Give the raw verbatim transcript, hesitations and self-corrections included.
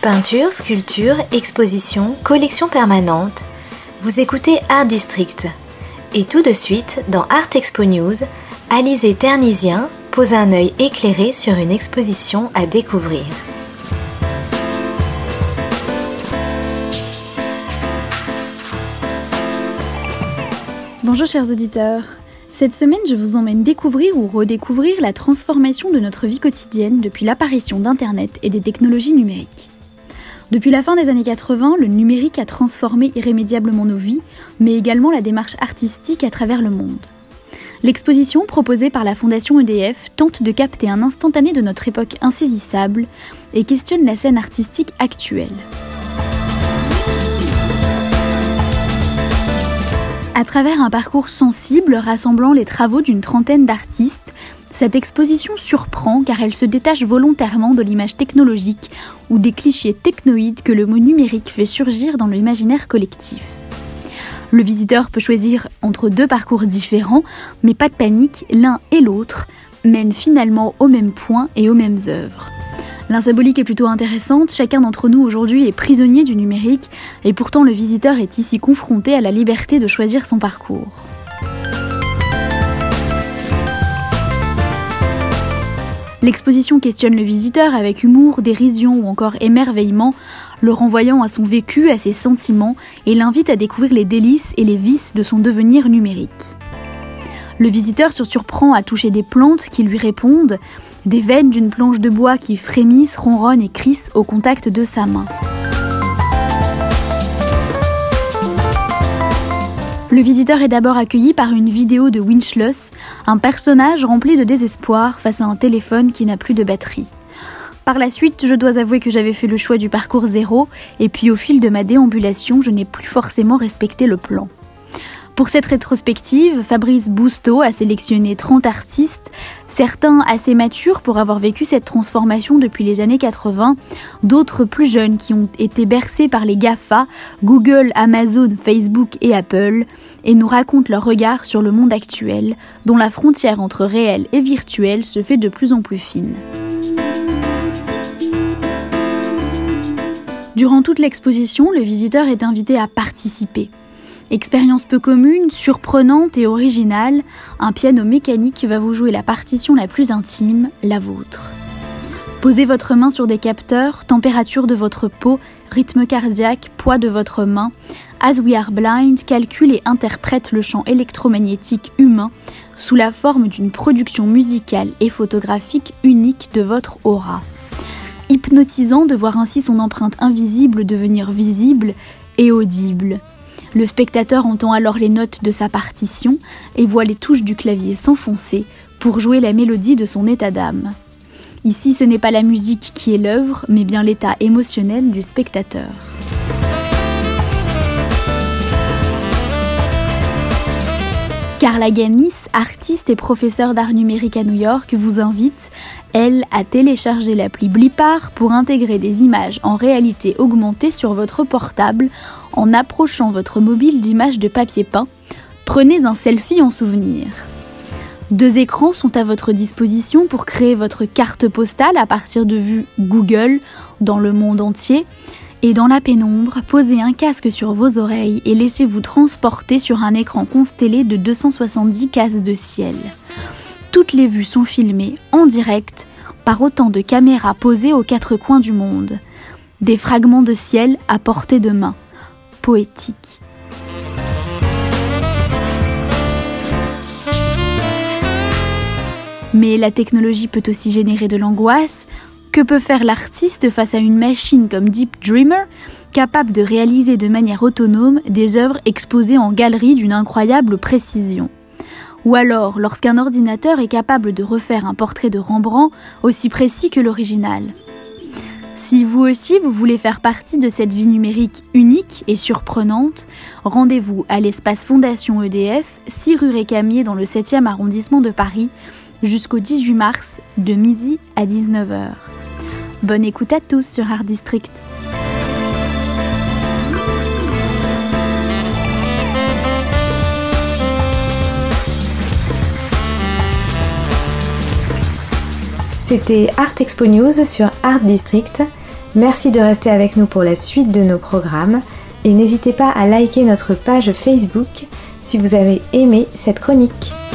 Peinture, sculpture, exposition, collection permanente. Vous écoutez Art District. Et tout de suite, dans Art Expo News, Alizé Ternisien pose un œil éclairé sur une exposition à découvrir. Bonjour chers auditeurs. Cette semaine, je vous emmène découvrir ou redécouvrir la transformation de notre vie quotidienne depuis l'apparition d'Internet et des technologies numériques. Depuis la fin des années quatre-vingts, le numérique a transformé irrémédiablement nos vies, mais également la démarche artistique à travers le monde. L'exposition proposée par la Fondation E D F tente de capter un instantané de notre époque insaisissable et questionne la scène artistique actuelle. À travers un parcours sensible rassemblant les travaux d'une trentaine d'artistes, cette exposition surprend car elle se détache volontairement de l'image technologique ou des clichés technoïdes que le mot numérique fait surgir dans l'imaginaire collectif. Le visiteur peut choisir entre deux parcours différents, mais pas de panique, l'un et l'autre mènent finalement au même point et aux mêmes œuvres. La symbolique est plutôt intéressante, chacun d'entre nous aujourd'hui est prisonnier du numérique et pourtant le visiteur est ici confronté à la liberté de choisir son parcours. L'exposition questionne le visiteur avec humour, dérision ou encore émerveillement, le renvoyant à son vécu, à ses sentiments et l'invite à découvrir les délices et les vices de son devenir numérique. Le visiteur se surprend à toucher des plantes qui lui répondent, des veines d'une planche de bois qui frémissent, ronronnent et crissent au contact de sa main. Le visiteur est d'abord accueilli par une vidéo de Winchlus, un personnage rempli de désespoir face à un téléphone qui n'a plus de batterie. Par la suite, je dois avouer que j'avais fait le choix du parcours zéro, et puis au fil de ma déambulation, je n'ai plus forcément respecté le plan. Pour cette rétrospective, Fabrice Bousteau a sélectionné trente artistes, certains assez matures pour avoir vécu cette transformation depuis les années quatre-vingts, d'autres plus jeunes qui ont été bercés par les GAFA, Google, Amazon, Facebook et Apple, et nous racontent leur regard sur le monde actuel, dont la frontière entre réel et virtuel se fait de plus en plus fine. Durant toute l'exposition, le visiteur est invité à participer. Expérience peu commune, surprenante et originale, un piano mécanique va vous jouer la partition la plus intime, la vôtre. Posez votre main sur des capteurs, température de votre peau, rythme cardiaque, poids de votre main. As We Are Blind calcule et interprète le champ électromagnétique humain sous la forme d'une production musicale et photographique unique de votre aura. Hypnotisant de voir ainsi son empreinte invisible devenir visible et audible. Le spectateur entend alors les notes de sa partition et voit les touches du clavier s'enfoncer pour jouer la mélodie de son état d'âme. Ici, ce n'est pas la musique qui est l'œuvre, mais bien l'état émotionnel du spectateur. Carla Gamis, artiste et professeure d'art numérique à New York, vous invite, elle, à télécharger l'appli Blipart pour intégrer des images en réalité augmentée sur votre portable en approchant votre mobile d'images de papier peint. Prenez un selfie en souvenir. Deux écrans sont à votre disposition pour créer votre carte postale à partir de vues Google dans le monde entier. Et dans la pénombre, posez un casque sur vos oreilles et laissez-vous transporter sur un écran constellé de deux cent soixante-dix cases de ciel. Toutes les vues sont filmées en direct par autant de caméras posées aux quatre coins du monde. Des fragments de ciel à portée de main. Poétique. Mais la technologie peut aussi générer de l'angoisse. Que peut faire l'artiste face à une machine comme Deep Dreamer, capable de réaliser de manière autonome des œuvres exposées en galerie d'une incroyable précision ? Ou alors, lorsqu'un ordinateur est capable de refaire un portrait de Rembrandt aussi précis que l'original ? Si vous aussi vous voulez faire partie de cette vie numérique unique et surprenante, rendez-vous à l'espace Fondation E D F, six rue Récamier dans le septième arrondissement de Paris, jusqu'au dix-huit mars, de midi à dix-neuf heures. Bonne écoute à tous sur Art District. C'était Art Expo News sur Art District. Merci de rester avec nous pour la suite de nos programmes et n'hésitez pas à liker notre page Facebook si vous avez aimé cette chronique.